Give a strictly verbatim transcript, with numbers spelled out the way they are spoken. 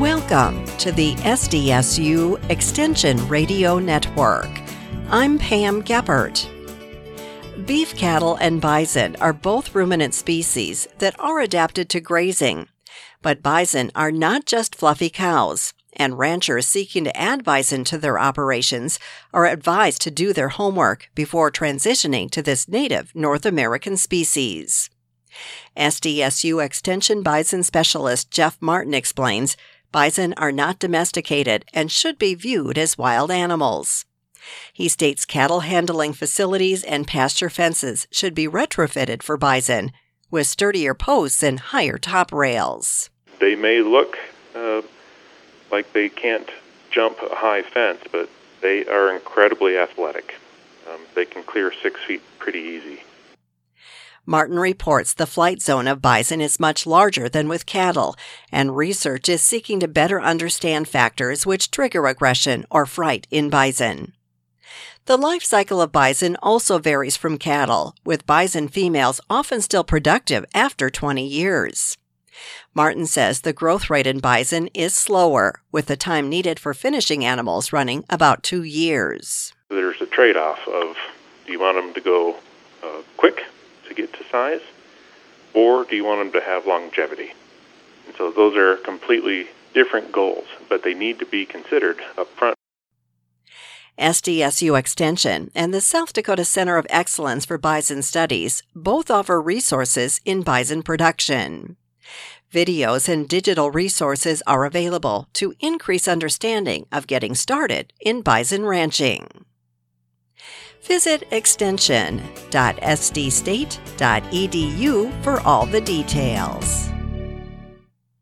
Welcome to the S D S U Extension Radio Network. I'm Pam Geppert. Beef cattle and bison are both ruminant species that are adapted to grazing. But bison are not just fluffy cows, and ranchers seeking to add bison to their operations are advised to do their homework before transitioning to this native North American species. S D S U Extension Bison Specialist Jeff Martin explains bison are not domesticated and should be viewed as wild animals. He states cattle handling facilities and pasture fences should be retrofitted for bison, with sturdier posts and higher top rails. They may look uh, like they can't jump a high fence, but they are incredibly athletic. Um, they can clear six feet pretty easy. Martin reports the flight zone of bison is much larger than with cattle, and research is seeking to better understand factors which trigger aggression or fright in bison. The life cycle of bison also varies from cattle, with bison females often still productive after twenty years. Martin says the growth rate in bison is slower, with the time needed for finishing animals running about two years. There's a trade-off of, do you want them to go uh, quick to get to size, or do you want them to have longevity? And so those are completely different goals, but they need to be considered up front. S D S U Extension and the South Dakota Center of Excellence for Bison Studies both offer resources in bison production. Videos and digital resources are available to increase understanding of getting started in bison ranching. Visit extension dot s d state dot e d u for all the details.